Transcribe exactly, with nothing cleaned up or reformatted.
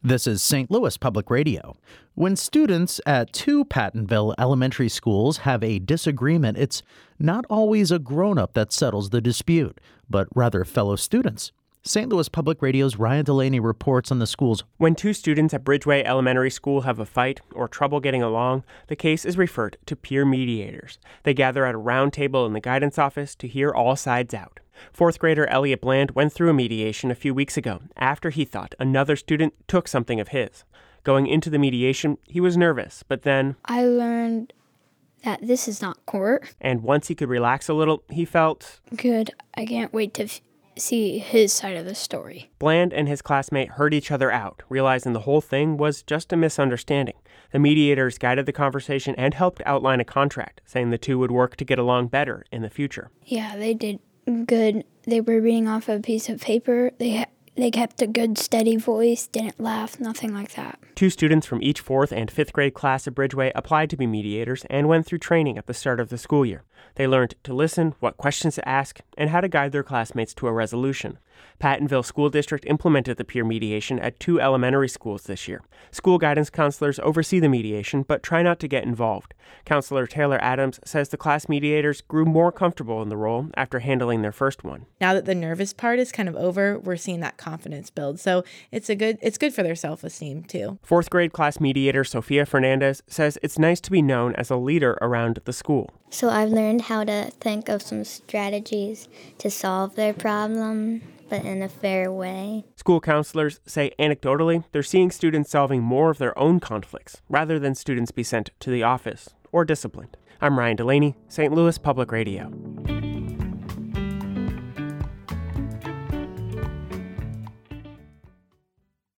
This is Saint Louis Public Radio. When students at two Pattonville elementary schools have a disagreement, it's not always a grown-up that settles the dispute, but rather fellow students. Saint Louis Public Radio's Ryan Delaney reports on the schools. When two students at Bridgeway Elementary School have a fight or trouble getting along, the case is referred to peer mediators. They gather at a round table in the guidance office to hear all sides out. Fourth grader Elliot Bland went through a mediation a few weeks ago after he thought another student took something of his. Going into the mediation, he was nervous, but then I learned that this is not court. And once he could relax a little, he felt good. I can't wait to f- see his side of the story. Bland and his classmate heard each other out, realizing the whole thing was just a misunderstanding. The mediators guided the conversation and helped outline a contract, saying the two would work to get along better in the future. Yeah, they did good. They were reading off a piece of paper. They ha- they kept a good, steady voice, didn't laugh, nothing like that. Two students from each fourth and fifth grade class at Bridgeway applied to be mediators and went through training at the start of the school year. They learned to listen, what questions to ask, and how to guide their classmates to a resolution. Pattonville School District implemented the peer mediation at two elementary schools this year. School guidance counselors oversee the mediation, but try not to get involved. Counselor Taylor Adams says the class mediators grew more comfortable in the role after handling their first one. Now that the nervous part is kind of over, we're seeing that confidence build. So it's a good it's good for their self-esteem, too. Fourth grade class mediator Sophia Fernandez says it's nice to be known as a leader around the school. So I've learned how to think of some strategies to solve their problem, but in a fair way. School counselors say anecdotally they're seeing students solving more of their own conflicts rather than students be sent to the office or disciplined. I'm Ryan Delaney, Saint Louis Public Radio.